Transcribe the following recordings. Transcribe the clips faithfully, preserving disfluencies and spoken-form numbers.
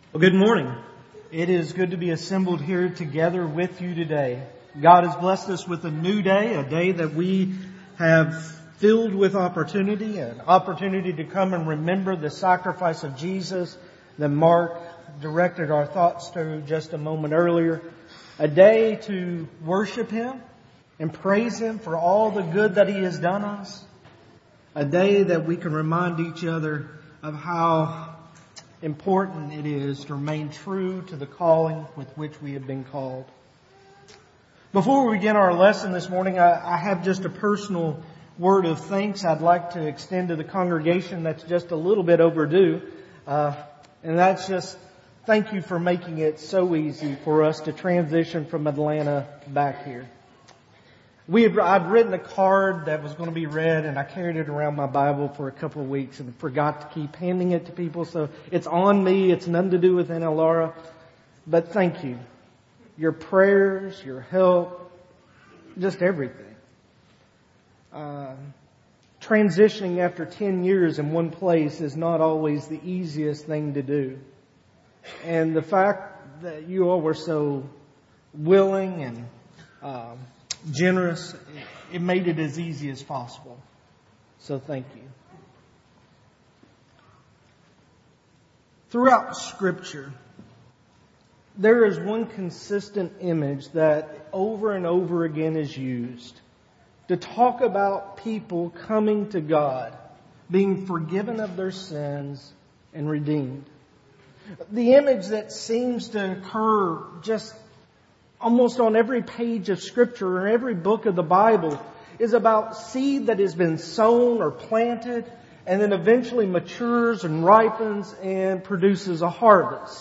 Well, good morning. It is good to be assembled here together with you today. God has blessed us with a new day, a day that we have filled with opportunity, an opportunity to come and remember the sacrifice of Jesus that Mark directed our thoughts to just a moment earlier. A day to worship Him and praise Him for all the good that He has done us. A day that we can remind each other of how important it is to remain true to the calling with which we have been called. Before we begin our lesson this morning, I, I have just a personal word of thanks I'd like to extend to the congregation that's just a little bit overdue. Uh, and that's just thank you for making it so easy for us to transition from Atlanta back here. We had, I'd written a card that was going to be read, and I carried it around my Bible for a couple of weeks and forgot to keep handing it to people. So it's on me. It's nothing to do with Anna Laura. But thank you. Your prayers, your help, just everything. Uh, transitioning after ten years in one place is not always the easiest thing to do. And the fact that you all were so willing and um, generous, it made it as easy as possible. So thank you. Throughout Scripture, there is one consistent image that over and over again is used to talk about people coming to God, being forgiven of their sins and redeemed. The image that seems to occur just almost on every page of Scripture or every book of the Bible is about seed that has been sown or planted and then eventually matures and ripens and produces a harvest.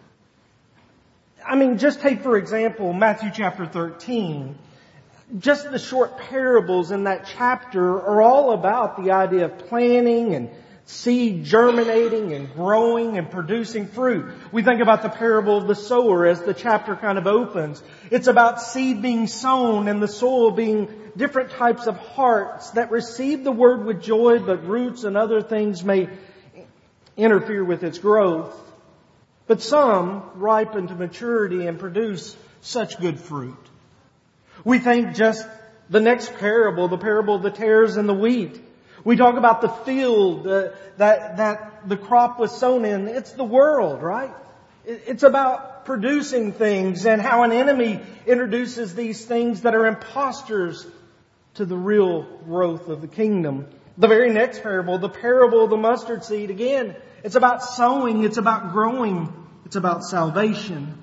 I mean, just take, for example, Matthew chapter thirteen. Just the short parables in that chapter are all about the idea of planting and seed germinating and growing and producing fruit. We think about the parable of the sower as the chapter kind of opens. It's about seed being sown and the soil being different types of hearts that receive the word with joy, but roots and other things may interfere with its growth. But some ripen to maturity and produce such good fruit. We think just the next parable, the parable of the tares and the wheat. We talk about the field uh, that that the crop was sown in. It's the world, right? It's about producing things and how an enemy introduces these things that are imposters to the real growth of the kingdom. The very next parable, the parable of the mustard seed, again, it's about sowing, it's about growing, it's about salvation.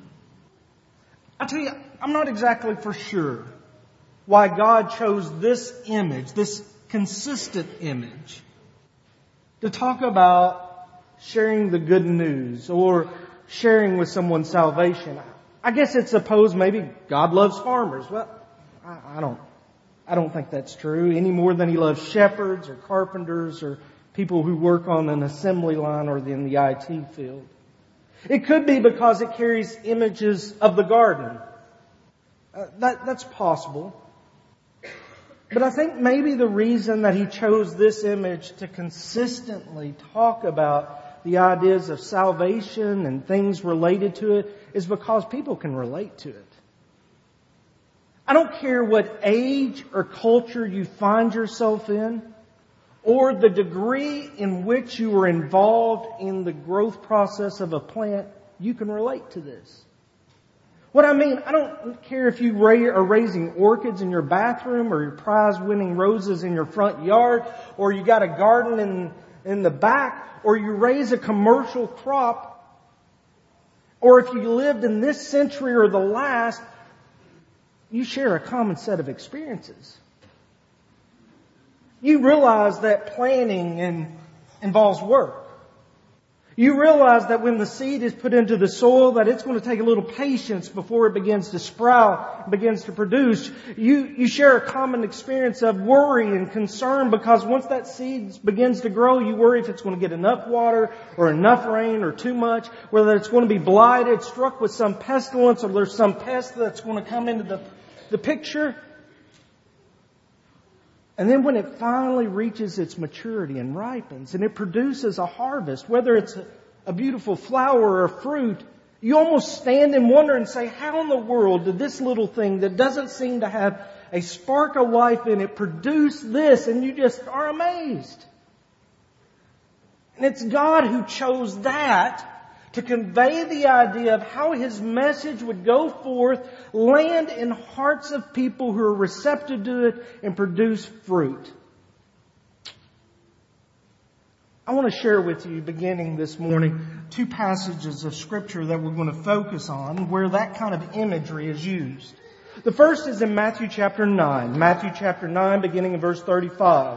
I tell you, I'm not exactly for sure why God chose this image, this consistent image, to talk about sharing the good news or sharing with someone salvation. I guess it's supposed maybe God loves farmers. Well, I, I don't, I don't think that's true any more than He loves shepherds or carpenters or people who work on an assembly line or in the I T field. It could be because it carries images of the garden. Uh, that, that's possible. But I think maybe the reason that He chose this image to consistently talk about the ideas of salvation and things related to it is because people can relate to it. I don't care what age or culture you find yourself in, or the degree in which you are involved in the growth process of a plant, you can relate to this. What I mean, I don't care if you are raising orchids in your bathroom or your prize-winning roses in your front yard, or you got a garden in, in the back, or you raise a commercial crop, or if you lived in this century or the last, you share a common set of experiences. You realize that planting and involves work. You realize that when the seed is put into the soil, that it's going to take a little patience before it begins to sprout, begins to produce. You, you share a common experience of worry and concern because once that seed begins to grow, you worry if it's going to get enough water or enough rain or too much, whether it's going to be blighted, struck with some pestilence, or there's some pest that's going to come into the, the picture. And then when it finally reaches its maturity and ripens and it produces a harvest, whether it's a beautiful flower or fruit, you almost stand in wonder and say, how in the world did this little thing that doesn't seem to have a spark of life in it produce this? And you just are amazed. And it's God who chose that to convey the idea of how His message would go forth, land in hearts of people who are receptive to it, and produce fruit. I want to share with you, beginning this morning, two passages of Scripture that we're going to focus on where that kind of imagery is used. The first is in Matthew chapter nine. Matthew chapter nine, beginning in verse thirty-five.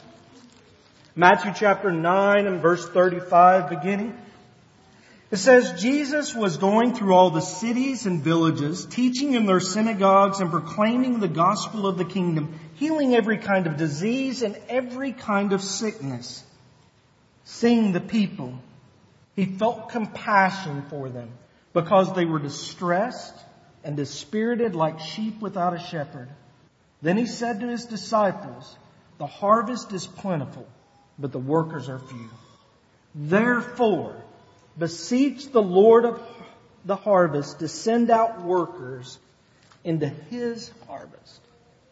Matthew chapter nine and verse thirty-five, beginning. It says, Jesus was going through all the cities and villages, teaching in their synagogues and proclaiming the gospel of the kingdom, healing every kind of disease and every kind of sickness. Seeing the people, He felt compassion for them because they were distressed and dispirited like sheep without a shepherd. Then He said to His disciples, the harvest is plentiful, but the workers are few. Therefore, beseech the Lord of the harvest to send out workers into His harvest.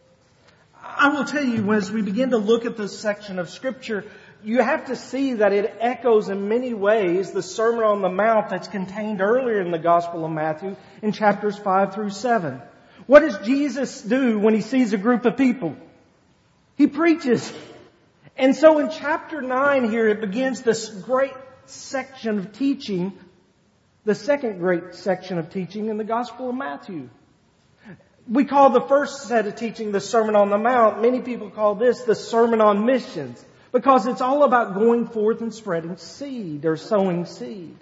I will tell you, as we begin to look at this section of Scripture, you have to see that it echoes in many ways the Sermon on the Mount that's contained earlier in the Gospel of Matthew in chapters five through seven. What does Jesus do when He sees a group of people? He preaches. And so in chapter nine here, it begins this great section of teaching, the second great section of teaching in the Gospel of Matthew. We call the first set of teaching the Sermon on the Mount. Many people call this the Sermon on Missions, because it's all about going forth and spreading seed or sowing seed.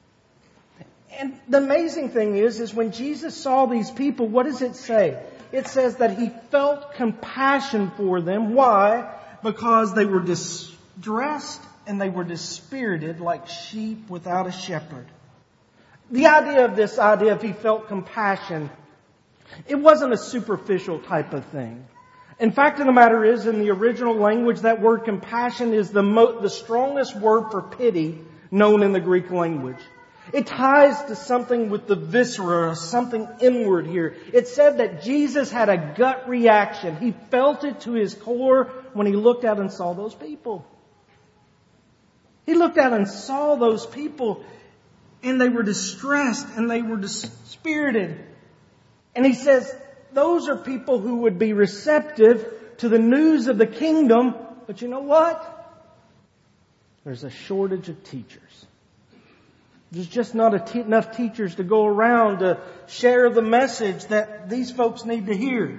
And the amazing thing is, is when Jesus saw these people, what does it say? It says that He felt compassion for them. Why? Because they were distressed and they were dispirited like sheep without a shepherd. The idea of this idea, if He felt compassion, it wasn't a superficial type of thing. In fact of the matter is, in the original language, that word compassion is the mo- the strongest word for pity known in the Greek language. It ties to something with the viscera, or something inward here. It said that Jesus had a gut reaction. He felt it to His core when He looked out and saw those people. He looked out and saw those people, and they were distressed and they were dispirited. And He says, those are people who would be receptive to the news of the kingdom. But you know what? There's a shortage of teachers. There's just not a te- enough teachers to go around to share the message that these folks need to hear.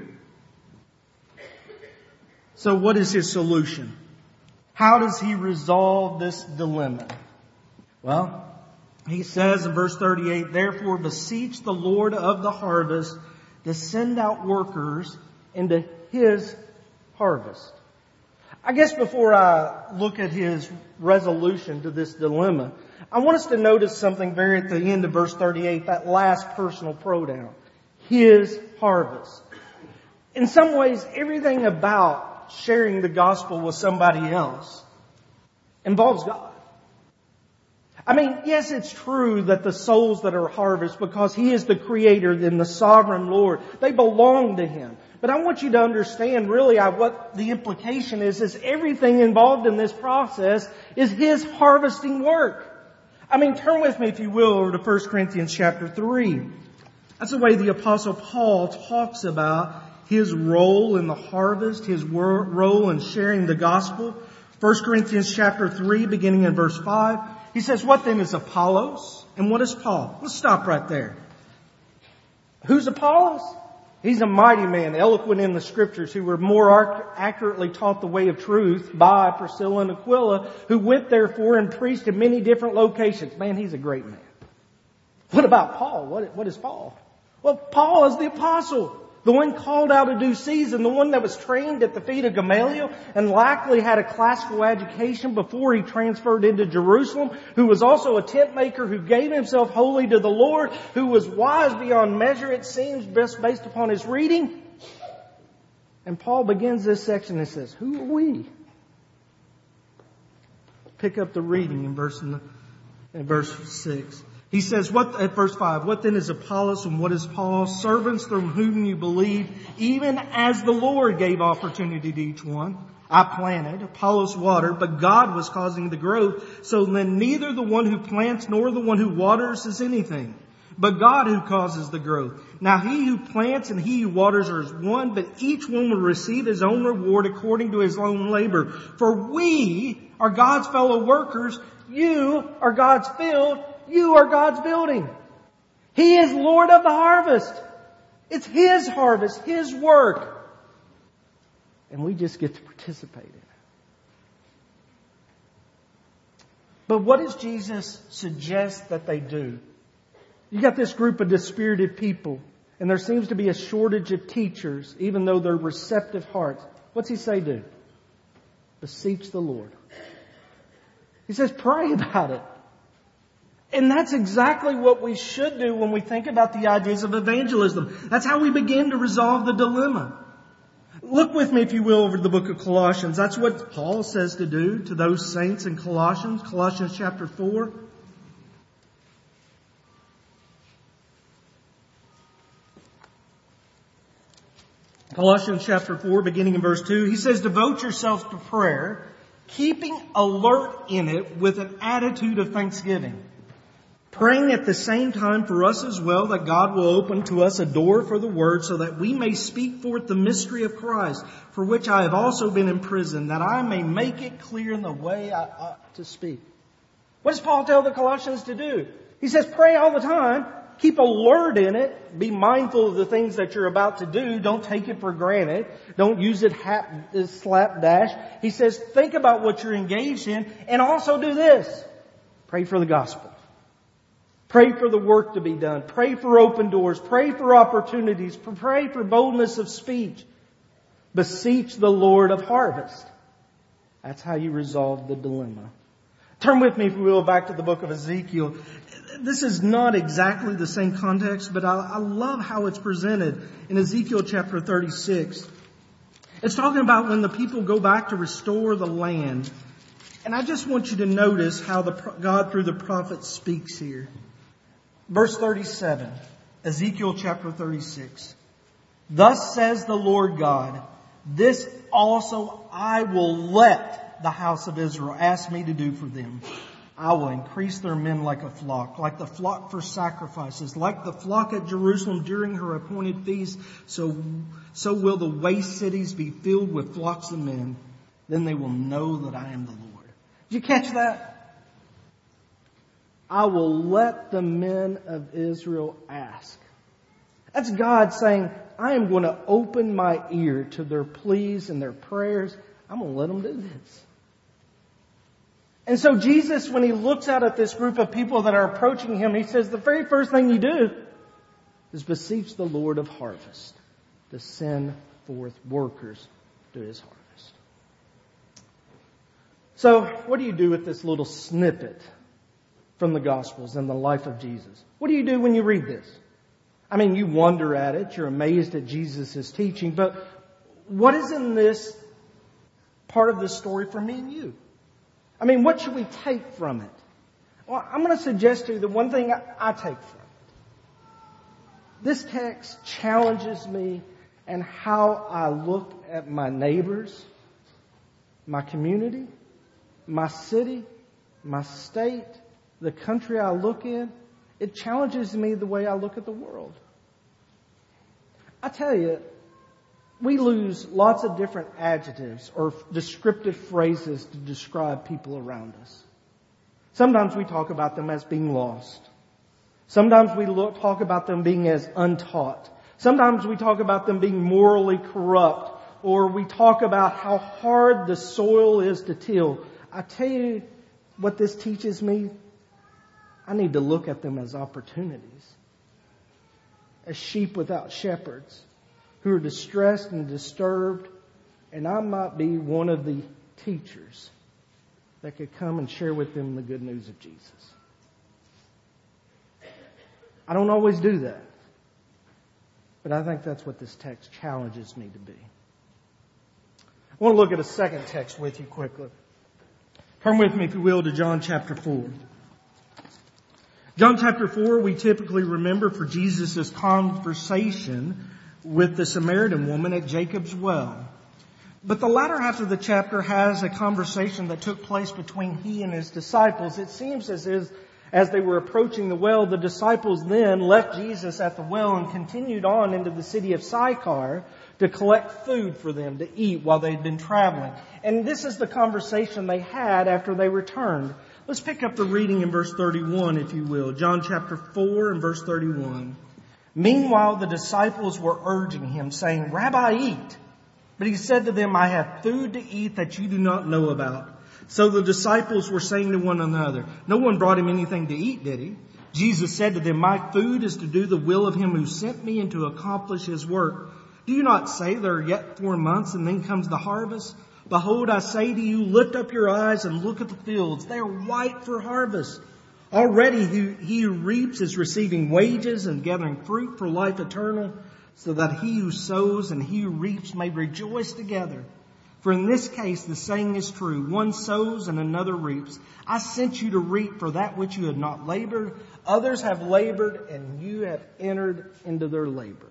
So what is His solution? How does He resolve this dilemma? Well, He says in verse thirty-eight, therefore beseech the Lord of the harvest to send out workers into His harvest. I guess before I look at His resolution to this dilemma, I want us to notice something very at the end of verse thirty-eight, that last personal pronoun. His harvest. In some ways, everything about sharing the gospel with somebody else involves God. I mean, yes, it's true that the souls that are harvest, because He is the Creator and the Sovereign Lord, they belong to Him. But I want you to understand really what the implication is, is everything involved in this process is His harvesting work. I mean, turn with me, if you will, over to First Corinthians chapter three. That's the way the Apostle Paul talks about his role in the harvest, his role in sharing the gospel. First Corinthians chapter three, beginning in verse five. He says, what then is Apollos and what is Paul? Let's stop right there. Who's Apollos? He's a mighty man, eloquent in the Scriptures, who were more accurately taught the way of truth by Priscilla and Aquila, who went therefore and preached in many different locations. Man, he's a great man. What about Paul? What, what is Paul? Well, Paul is the apostle. The one called out in due season, the one that was trained at the feet of Gamaliel and likely had a classical education before he transferred into Jerusalem, who was also a tent maker, who gave himself wholly to the Lord, who was wise beyond measure, it seems, best based upon his reading. And Paul begins this section and says, who are we? Pick up the reading in verse in verse six. He says, "What at verse five, what then is Apollos and what is Paul? Servants through whom you believe, even as the Lord gave opportunity to each one. I planted, Apollos watered, but God was causing the growth. So then neither the one who plants nor the one who waters is anything, but God who causes the growth. Now he who plants and he who waters are one, but each one will receive his own reward according to his own labor. For we are God's fellow workers. You are God's field. You are God's building. He is Lord of the harvest. It's His harvest, His work. And we just get to participate in it. But what does Jesus suggest that they do? You got this group of dispirited people, and there seems to be a shortage of teachers, even though they're receptive hearts. What's He say do? Beseech the Lord. He says pray about it. And that's exactly what we should do when we think about the ideas of evangelism. That's how we begin to resolve the dilemma. Look with me, if you will, over the book of Colossians. That's what Paul says to do to those saints in Colossians. Colossians chapter four. Colossians chapter four, beginning in verse two. He says, "Devote yourselves to prayer, keeping alert in it with an attitude of thanksgiving. Praying at the same time for us as well, that God will open to us a door for the word, so that we may speak forth the mystery of Christ, for which I have also been imprisoned, that I may make it clear in the way I ought to speak." What does Paul tell the Colossians to do? He says pray all the time. Keep alert in it. Be mindful of the things that you're about to do. Don't take it for granted. Don't use it hap- slapdash. He says think about what you're engaged in, and also do this. Pray for the gospel. Pray for the work to be done. Pray for open doors. Pray for opportunities. Pray for boldness of speech. Beseech the Lord of harvest. That's how you resolve the dilemma. Turn with me, if you will, back to the book of Ezekiel. This is not exactly the same context, but I, I love how it's presented in Ezekiel chapter thirty-six. It's talking about when the people go back to restore the land. And I just want you to notice how the God through the prophet speaks here. Verse thirty-seven, Ezekiel chapter thirty-six. "Thus says the Lord God, this also I will let the house of Israel ask me to do for them. I will increase their men like a flock, like the flock for sacrifices, like the flock at Jerusalem during her appointed feast. So, so will the waste cities be filled with flocks of men. Then they will know that I am the Lord." Did you catch that? I will let the men of Israel ask. That's God saying, I am going to open my ear to their pleas and their prayers. I'm going to let them do this. And so Jesus, when He looks out at this group of people that are approaching Him, He says the very first thing you do is beseech the Lord of harvest to send forth workers to His harvest. So what do you do with this little snippet from the Gospels and the life of Jesus? What do you do when you read this? I mean, you wonder at it. You're amazed at Jesus' teaching. But what is in this part of the story for me and you? I mean, what should we take from it? Well, I'm going to suggest to you the one thing I, I take from it. This text challenges me and how I look at my neighbors, my community, my city, my state, the country I look in. It challenges me the way I look at the world. I tell you, we lose lots of different adjectives or descriptive phrases to describe people around us. Sometimes we talk about them as being lost. Sometimes we look, talk about them being as untaught. Sometimes we talk about them being morally corrupt, or we talk about how hard the soil is to till. I tell you what this teaches me. I need to look at them as opportunities, as sheep without shepherds, who are distressed and disturbed, and I might be one of the teachers that could come and share with them the good news of Jesus. I don't always do that, but I think that's what this text challenges me to be. I want to look at a second text with you quickly. Turn with me, if you will, to John chapter four. John chapter four, we typically remember for Jesus' conversation with the Samaritan woman at Jacob's well. But the latter half of the chapter has a conversation that took place between he and his disciples. It seems as if, as they were approaching the well, the disciples then left Jesus at the well and continued on into the city of Sychar to collect food for them to eat while they'd been traveling. And this is the conversation they had after they returned. Let's pick up the reading in verse thirty-one, if you will. John chapter four and verse thirty-one. Meanwhile, the disciples were urging him, saying, "Rabbi, eat." But he said to them, "I have food to eat that you do not know about." So the disciples were saying to one another, "No one brought him anything to eat, did he?" Jesus said to them, "My food is to do the will of him who sent me and to accomplish his work. Do you not say there are yet four months and then comes the harvest? Behold, I say to you, lift up your eyes and look at the fields. They are white for harvest. Already he, he who reaps is receiving wages and gathering fruit for life eternal, so that he who sows and he who reaps may rejoice together. For in this case the saying is true, one sows and another reaps. I sent you to reap for that which you had not labored. Others have labored and you have entered into their labor."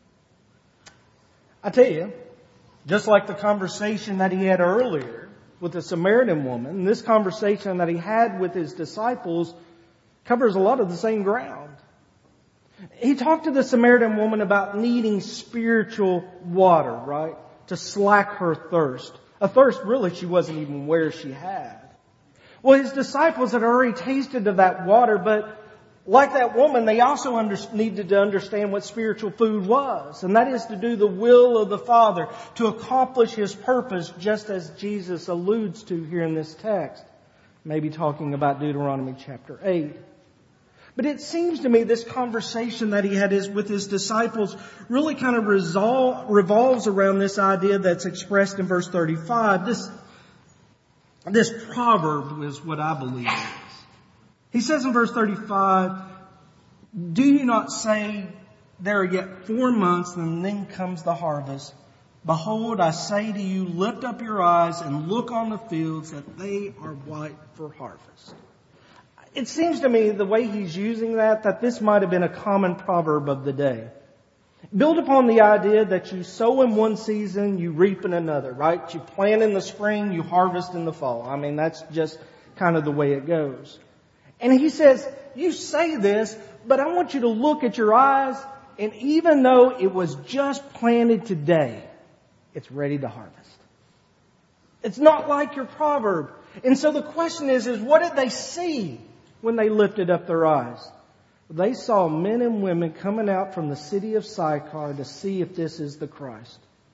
I tell you, just like the conversation that he had earlier with the Samaritan woman, this conversation that he had with his disciples covers a lot of the same ground. He talked to the Samaritan woman about needing spiritual water, right? To slack her thirst. A thirst really she wasn't even aware she had. Well, his disciples had already tasted of that water, but like that woman, they also under, needed to understand what spiritual food was. And that is to do the will of the Father, to accomplish His purpose, just as Jesus alludes to here in this text. Maybe talking about Deuteronomy chapter eight. But it seems to me this conversation that he had is with his disciples really kind of resolve, revolves around this idea that's expressed in verse thirty-five. This, this proverb is what I believe it is. He says in verse thirty-five, "Do you not say there are yet four months and then comes the harvest? Behold, I say to you, lift up your eyes and look on the fields that they are white for harvest." It seems to me the way he's using that, that this might have been a common proverb of the day. Built upon the idea that you sow in one season, you reap in another, right? You plant in the spring, you harvest in the fall. I mean, that's just kind of the way it goes. And he says, you say this, but I want you to look at your eyes, and even though it was just planted today, it's ready to harvest. It's not like your proverb. And so the question is, is what did they see when they lifted up their eyes? They saw men and women coming out from the city of Sychar to see if this is the Christ.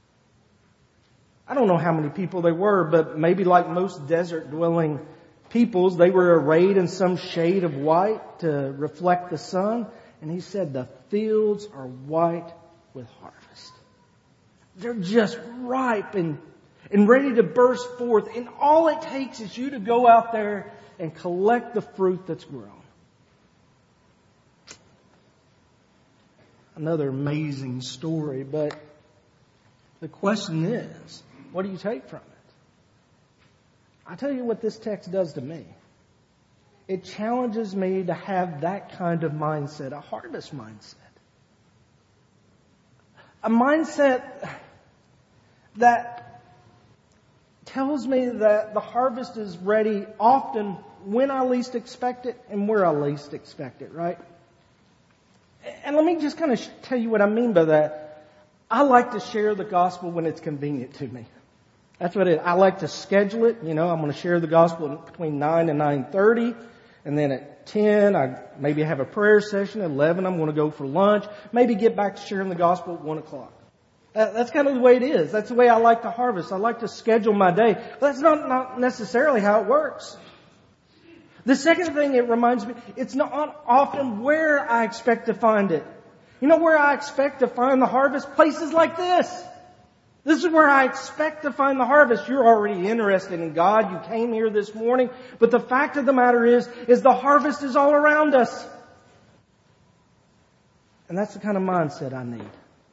I don't know how many people they were, but maybe like most desert-dwelling peoples, they were arrayed in some shade of white to reflect the sun. And he said, the fields are white with harvest. They're just ripe and, and ready to burst forth. And all it takes is you to go out there and collect the fruit that's grown. Another amazing story, but the question is, what do you take from it? I tell you what this text does to me. It challenges me to have that kind of mindset, a harvest mindset. A mindset that tells me that the harvest is ready often when I least expect it and where I least expect it, right? And let me just kind of tell you what I mean by that. I like to share the gospel when it's convenient to me. That's what it is. I like to schedule it. You know, I'm going to share the gospel between nine and nine thirty. And then at ten, I maybe have a prayer session. At eleven, I'm going to go for lunch. Maybe get back to sharing the gospel at one o'clock. That's kind of the way it is. That's the way I like to harvest. I like to schedule my day. But that's not, not necessarily how it works. The second thing it reminds me, it's not often where I expect to find it. You know where I expect to find the harvest? Places like this. This is where I expect to find the harvest. You're already interested in God. You came here this morning. But the fact of the matter is, is the harvest is all around us. And that's the kind of mindset I need.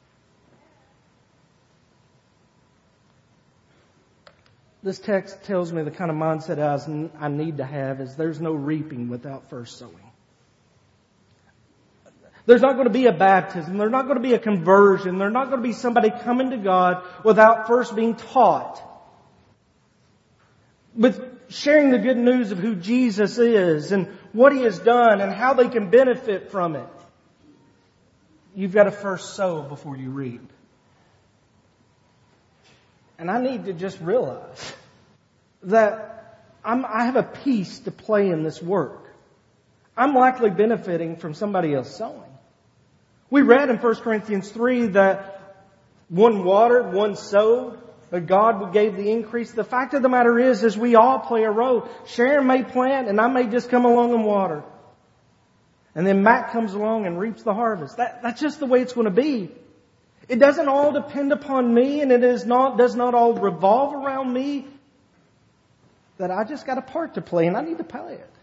This text tells me the kind of mindset I need to have is there's no reaping without first sowing. There's not going to be a baptism. There's not going to be a conversion. There's not going to be somebody coming to God without first being taught. With sharing the good news of who Jesus is and what He has done and how they can benefit from it. You've got to first sow before you reap. And I need to just realize that I'm, I have a piece to play in this work. I'm likely benefiting from somebody else sowing. We read in First Corinthians three that one watered, one sowed, but God gave the increase. The fact of the matter is, is we all play a role. Sharon may plant and I may just come along and water. And then Matt comes along and reaps the harvest. That, that's just the way it's going to be. It doesn't all depend upon me, and it is not, does not all revolve around me. That I just got a part to play and I need to play it.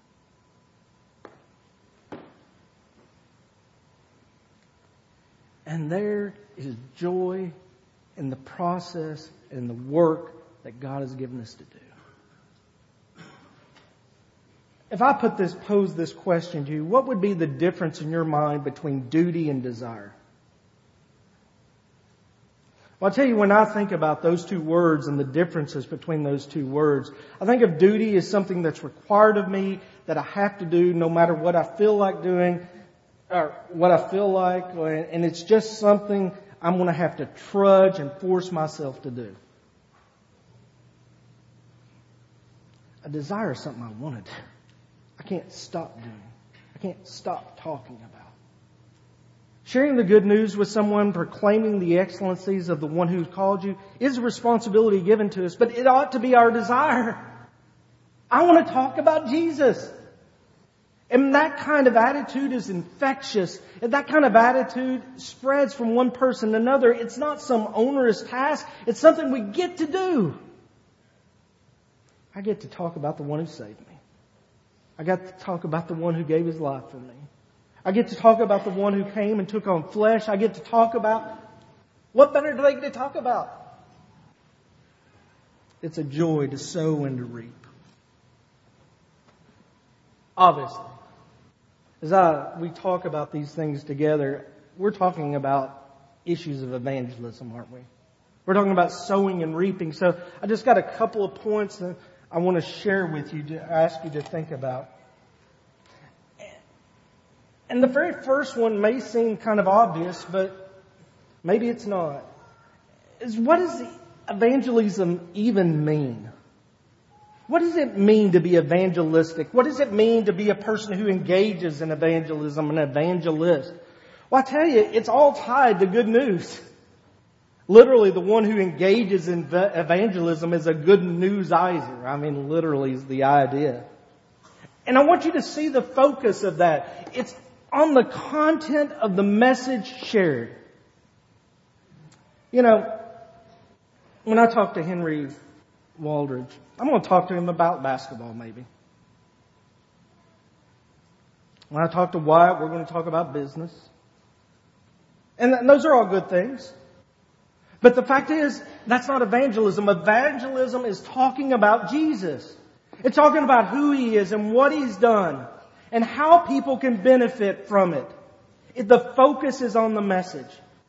And there is joy in the process and the work that God has given us to do. If I put this, pose this question to you, what would be the difference in your mind between duty and desire? Well, I'll tell you, when I think about those two words and the differences between those two words, I think of duty as something that's required of me, that I have to do no matter what I feel like doing, or what I feel like, and it's just something I'm going to have to trudge and force myself to do. A desire is something I want to do. I can't stop doing. I can't stop talking about. Sharing the good news with someone, proclaiming the excellencies of the one who called you, is a responsibility given to us, but it ought to be our desire. I want to talk about Jesus. And that kind of attitude is infectious. And that kind of attitude spreads from one person to another. It's not some onerous task. It's something we get to do. I get to talk about the one who saved me. I got to talk about the one who gave His life for me. I get to talk about the one who came and took on flesh. I get to talk about... What better do they get to talk about? It's a joy to sow and to reap. Obviously, as I, we talk about these things together, we're talking about issues of evangelism, aren't we? We're talking about sowing and reaping. So I just got a couple of points that I want to share with you, to ask you to think about. And the very first one may seem kind of obvious, but maybe it's not. Is what does evangelism even mean? What does it mean to be evangelistic? What does it mean to be a person who engages in evangelism, an evangelist? Well, I tell you, it's all tied to good news. Literally, the one who engages in evangelism is a good newsizer. I mean, literally is the idea. And I want you to see the focus of that. It's on the content of the message shared. You know, when I talk to Henry Waldridge, I'm going to talk to him about basketball maybe. When I talk to Wyatt, we're going to talk about business. And those are all good things. But the fact is, that's not evangelism. Evangelism is talking about Jesus. It's talking about who He is and what He's done and how people can benefit from it. It the focus is on the message.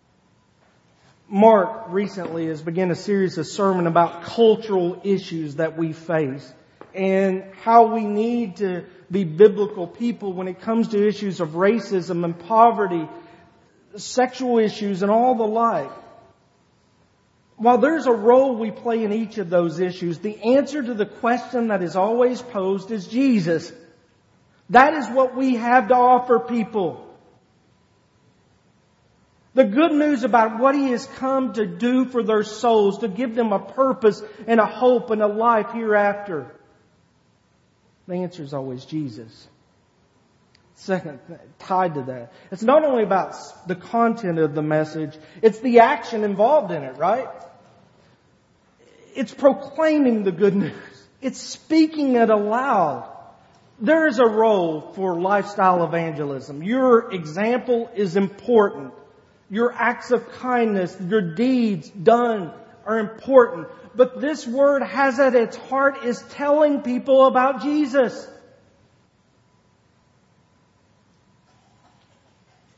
Mark recently has begun a series of sermon about cultural issues that we face and how we need to be biblical people when it comes to issues of racism and poverty, sexual issues and all the like. While there's a role we play in each of those issues, the answer to the question that is always posed is Jesus. That is what we have to offer people. The good news about what He has come to do for their souls, to give them a purpose and a hope and a life hereafter. The answer is always Jesus. Second, tied to that, it's not only about the content of the message, it's the action involved in it, right? It's proclaiming the good news. It's speaking it aloud. There is a role for lifestyle evangelism. Your example is important. Your acts of kindness, your deeds done are important. But this word has at its heart is telling people about Jesus.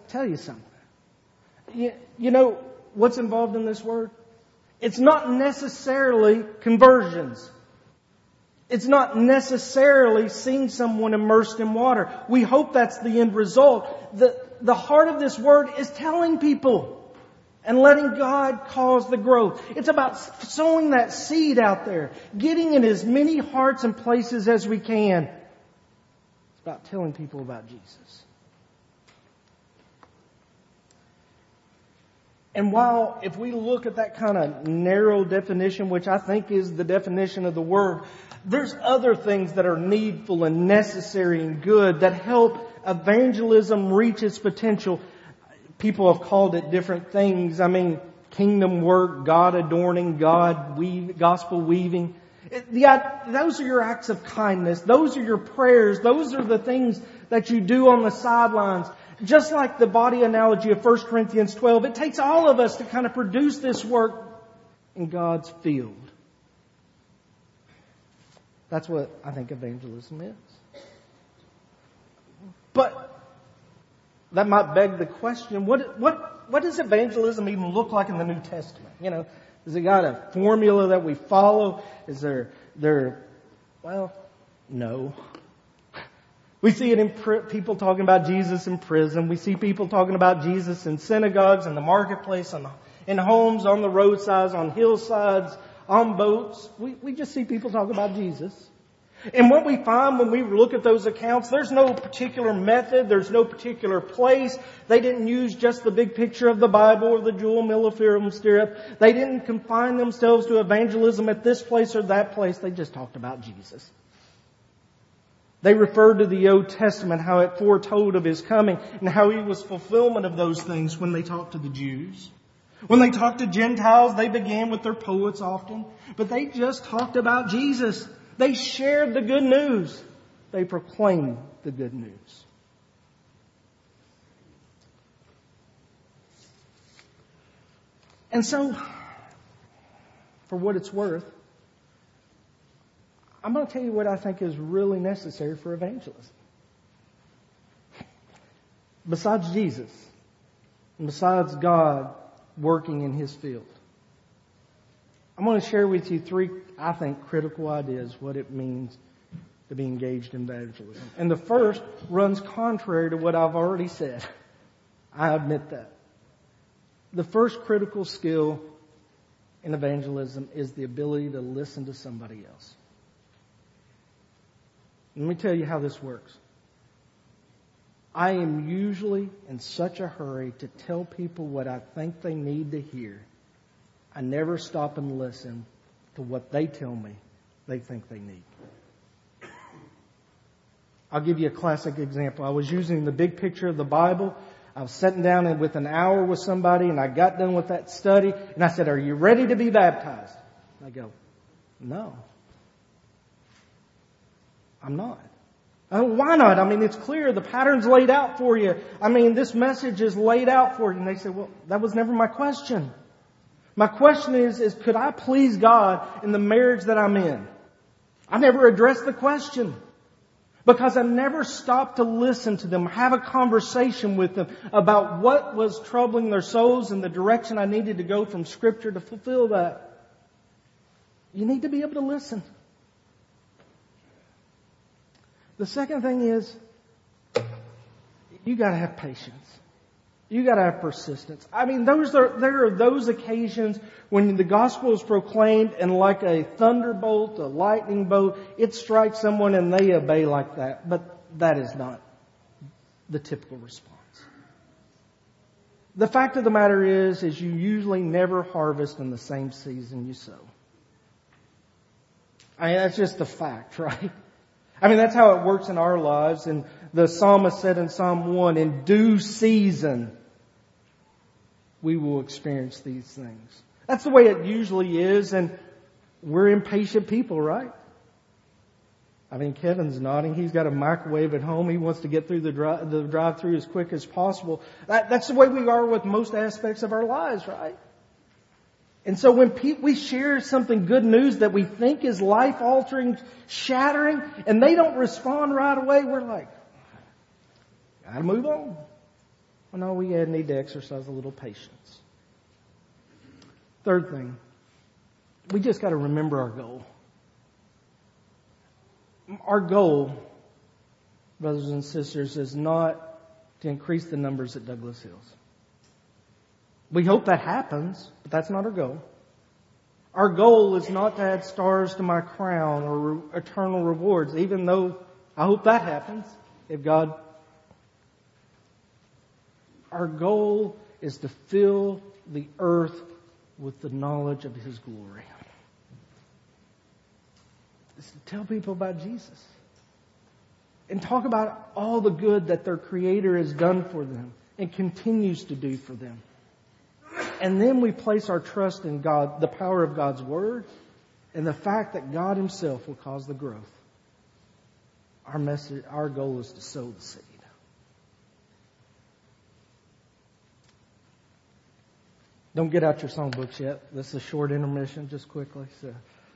tell you something. You, you know what's involved in this word? It's not necessarily conversions. It's not necessarily seeing someone immersed in water. We hope that's the end result. The, the heart of this word is telling people and letting God cause the growth. It's about sowing that seed out there, getting in as many hearts and places as we can. It's about telling people about Jesus. And while if we look at that kind of narrow definition, which I think is the definition of the word, there's other things that are needful and necessary and good that help evangelism reach its potential. People have called it different things. I mean, kingdom work, God adorning, God weave, gospel weaving. Yeah, those are your acts of kindness. Those are your prayers. Those are the things that you do on the sidelines. Just like the body analogy of First Corinthians twelve, it takes all of us to kind of produce this work in God's field. That's what I think evangelism is. But that might beg the question, what, what, what does evangelism even look like in the New Testament? You know, has it got a formula that we follow? Is there, there, well, no. We see it in pr- people talking about Jesus in prison. We see people talking about Jesus in synagogues, in the marketplace, on the, in homes, on the roadsides, on hillsides, on boats. We, we just see people talk about Jesus. And what we find when we look at those accounts, there's no particular method, there's no particular place. They didn't use just the big picture of the Bible or the jewel millefilm strip. They didn't confine themselves to evangelism at this place or that place. They just talked about Jesus. They referred to the Old Testament, how it foretold of His coming, and how He was fulfillment of those things when they talked to the Jews. When they talked to Gentiles, they began with their poets often, but they just talked about Jesus. They shared the good news. They proclaimed the good news. And so, for what it's worth, I'm going to tell you what I think is really necessary for evangelism. Besides Jesus, and besides God working in His field, I'm going to share with you three, I think, critical ideas what it means to be engaged in evangelism. And the first runs contrary to what I've already said. I admit that. The first critical skill in evangelism is the ability to listen to somebody else. Let me tell you how this works. I am usually in such a hurry to tell people what I think they need to hear. I never stop and listen to what they tell me they think they need. I'll give you a classic example. I was using the big picture of the Bible. I was sitting down with an hour with somebody, and I got done with that study, and I said, "Are you ready to be baptized?" And I go, "No. I'm not." Oh, why not? I mean, it's clear. The pattern's laid out for you. I mean, this message is laid out for you. And they said, "Well, that was never my question. My question is, is could I please God in the marriage that I'm in?" I never addressed the question because I never stopped to listen to them, have a conversation with them about what was troubling their souls and the direction I needed to go from Scripture to fulfill that. You need to be able to listen. The second thing is, you got to have patience. You got to have persistence. I mean, those are, there are those occasions when the gospel is proclaimed and like a thunderbolt, a lightning bolt, it strikes someone and they obey like that. But that is not the typical response. The fact of the matter is, is you usually never harvest in the same season you sow. I mean, that's just a fact, right? I mean, that's how it works in our lives. And the psalmist said in Psalm one, in due season, we will experience these things. That's the way it usually is. And we're impatient people, right? I mean, Kevin's nodding. He's got a microwave at home. He wants to get through the, dri- the drive-through as quick as possible. That, that's the way we are with most aspects of our lives, right? And so when pe- we share something good news that we think is life-altering, shattering, and they don't respond right away, we're like, gotta move on. Well, no, we need to exercise a little patience. Third thing, we just got to remember our goal. Our goal, brothers and sisters, is not to increase the numbers at Douglas Hills. We hope that happens, but that's not our goal. Our goal is not to add stars to my crown or re- eternal rewards, even though I hope that happens if God... Our goal is to fill the earth with the knowledge of His glory. It's to tell people about Jesus. And talk about all the good that their Creator has done for them and continues to do for them. And then we place our trust in God, the power of God's Word, and the fact that God Himself will cause the growth. Our message, our goal is to sow the seed. Don't get out your songbooks yet. This is a short intermission, just quickly. So,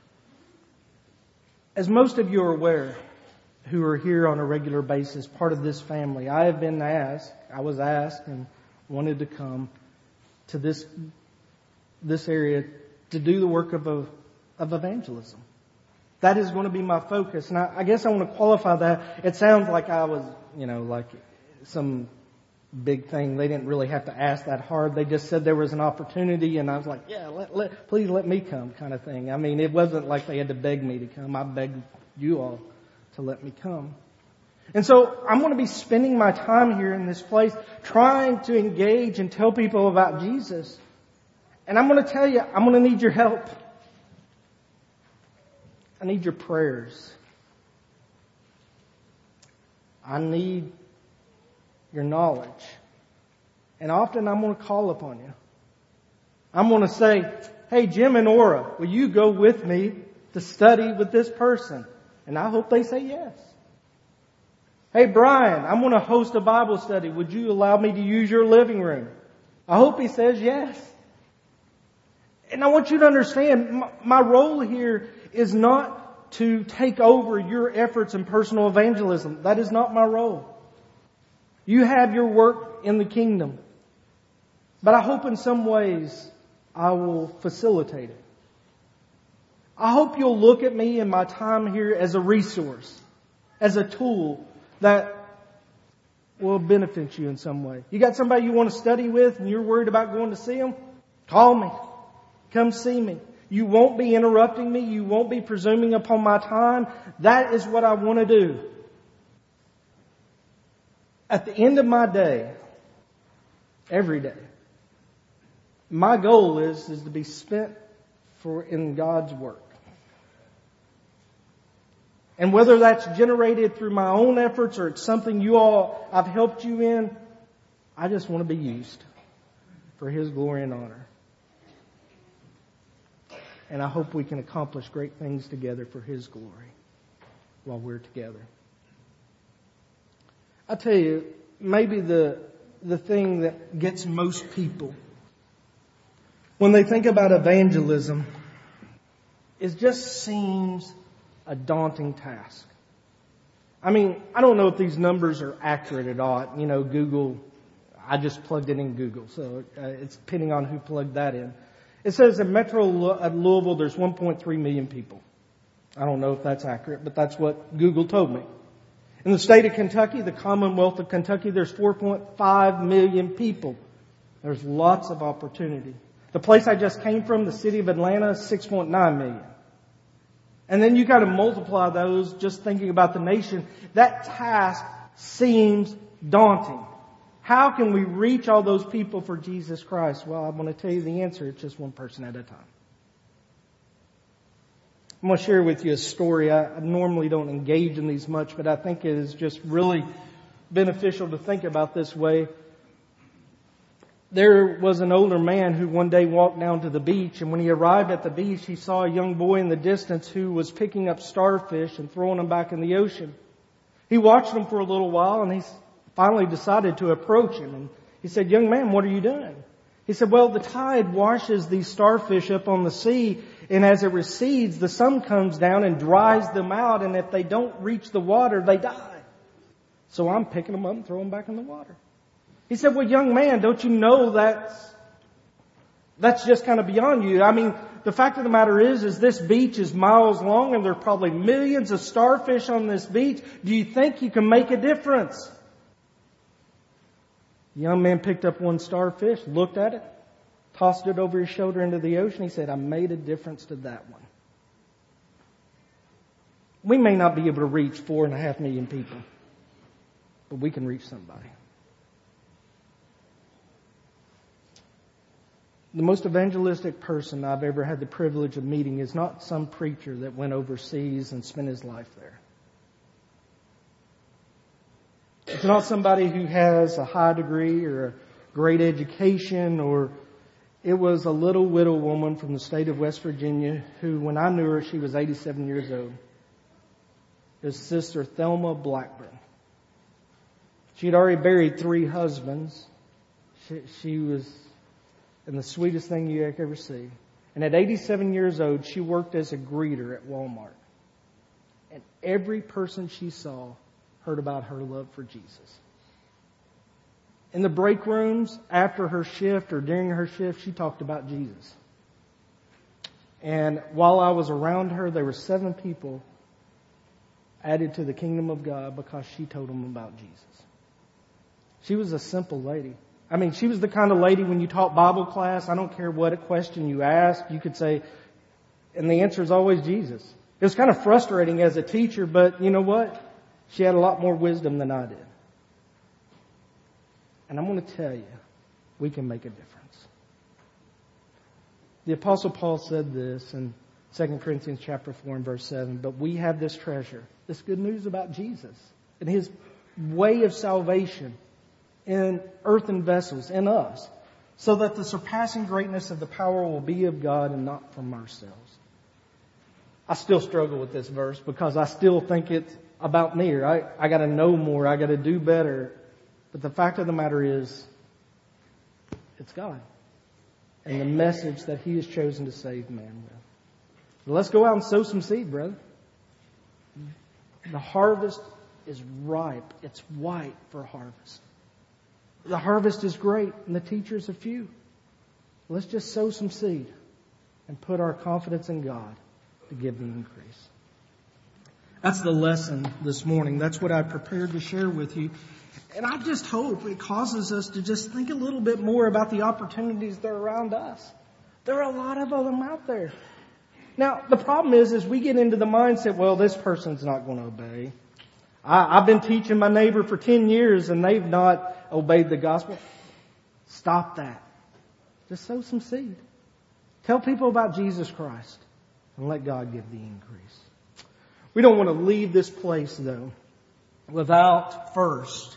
as most of you are aware, who are here on a regular basis, part of this family, I have been asked, I was asked and wanted to come to this this area to do the work of of, of evangelism. That is going to be my focus. And I, I guess I want to qualify that. It sounds like I was, you know, like some big thing. They didn't really have to ask that hard. They just said there was an opportunity, and I was like, yeah, let, let, please let me come, kind of thing. I mean, it wasn't like they had to beg me to come. I begged you all to let me come. And so I'm going to be spending my time here in this place trying to engage and tell people about Jesus. And I'm going to tell you, I'm going to need your help. I need your prayers. I need your knowledge. And often I'm going to call upon you. I'm going to say, hey, Jim and Ora, will you go with me to study with this person? And I hope they say yes. Hey, Brian, I'm going to host a Bible study. Would you allow me to use your living room? I hope he says yes. And I want you to understand, my, my role here is not to take over your efforts in personal evangelism. That is not my role. You have your work in the kingdom. But I hope in some ways I will facilitate it. I hope you'll look at me and my time here as a resource, as a tool that will benefit you in some way. You got somebody you want to study with and you're worried about going to see them? Call me. Come see me. You won't be interrupting me. You won't be presuming upon my time. That is what I want to do. At the end of my day, every day, my goal is, is to be spent for in God's work. And whether that's generated through my own efforts or it's something you all, I've helped you in, I just want to be used for His glory and honor. And I hope we can accomplish great things together for His glory while we're together. I tell you, maybe the the thing that gets most people when they think about evangelism, it just seems a daunting task. I mean, I don't know if these numbers are accurate at all. You know, Google, I just plugged it in Google, so uh, it's depending on who plugged that in. It says in Metro Louisville, there's one point three million people. I don't know if that's accurate, but that's what Google told me. In the state of Kentucky, the Commonwealth of Kentucky, there's four point five million people. There's lots of opportunity. The place I just came from, the city of Atlanta, is six point nine million. And then you got to multiply those just thinking about the nation. That task seems daunting. How can we reach all those people for Jesus Christ? Well, I'm going to tell you the answer. It's just one person at a time. I'm going to share with you a story. I normally don't engage in these much, but I think it is just really beneficial to think about this way. There was an older man who one day walked down to the beach, and when he arrived at the beach, he saw a young boy in the distance who was picking up starfish and throwing them back in the ocean. He watched him for a little while, and he finally decided to approach him. And he said, "Young man, what are you doing?" He said, "Well, the tide washes these starfish up on the sea, and as it recedes, the sun comes down and dries them out, and if they don't reach the water, they die. So I'm picking them up and throwing them back in the water." He said, well, young man, don't you know that's, that's just kind of beyond you? I mean, the fact of the matter is, is this beach is miles long and there are probably millions of starfish on this beach. Do you think you can make a difference? The young man picked up one starfish, looked at it, tossed it over his shoulder into the ocean. He said, I made a difference to that one. We may not be able to reach four and a half million people, but we can reach somebody. The most evangelistic person I've ever had the privilege of meeting is not some preacher that went overseas and spent his life there. It's not somebody who has a high degree or a great education, or it was a little widow woman from the state of West Virginia who, when I knew her, she was eighty-seven years old. It was Sister Thelma Blackburn. She had already buried three husbands. She, she was... And the sweetest thing you could ever see. And at eighty-seven years old, she worked as a greeter at Walmart. And every person she saw heard about her love for Jesus. In the break rooms, after her shift or during her shift, she talked about Jesus. And while I was around her, there were seven people added to the kingdom of God because she told them about Jesus. She was a simple lady. I mean, she was the kind of lady when you taught Bible class, I don't care what question you asked, you could say, and the answer is always Jesus. It was kind of frustrating as a teacher, but you know what? She had a lot more wisdom than I did. And I'm going to tell you, we can make a difference. The Apostle Paul said this in Second Corinthians chapter four and verse seven, but we have this treasure, this good news about Jesus and His way of salvation in earthen vessels, in us, so that the surpassing greatness of the power will be of God and not from ourselves. I still struggle with this verse because I still think it's about me. Right? I got to know more. I got to do better. But the fact of the matter is, it's God and the message that He has chosen to save man with. So let's go out and sow some seed, brother. The harvest is ripe. It's white for harvest. The harvest is great and the teachers are few. Let's just sow some seed and put our confidence in God to give the increase. That's the lesson this morning. That's what I prepared to share with you. And I just hope it causes us to just think a little bit more about the opportunities that are around us. There are a lot of them out there. Now, the problem is, is we get into the mindset, well, this person's not going to obey. I, I've been teaching my neighbor for ten years and they've not obeyed the gospel. Stop that. Just sow some seed. Tell people about Jesus Christ and let God give the increase. We don't want to leave this place, though, without first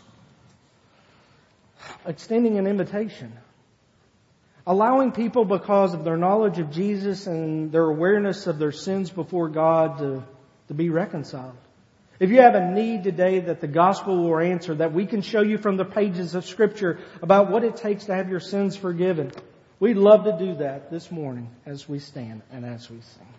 extending an invitation. Allowing people, because of their knowledge of Jesus and their awareness of their sins before God, to, to be reconciled. If you have a need today that the gospel will answer, that we can show you from the pages of Scripture about what it takes to have your sins forgiven, we'd love to do that this morning as we stand and as we sing.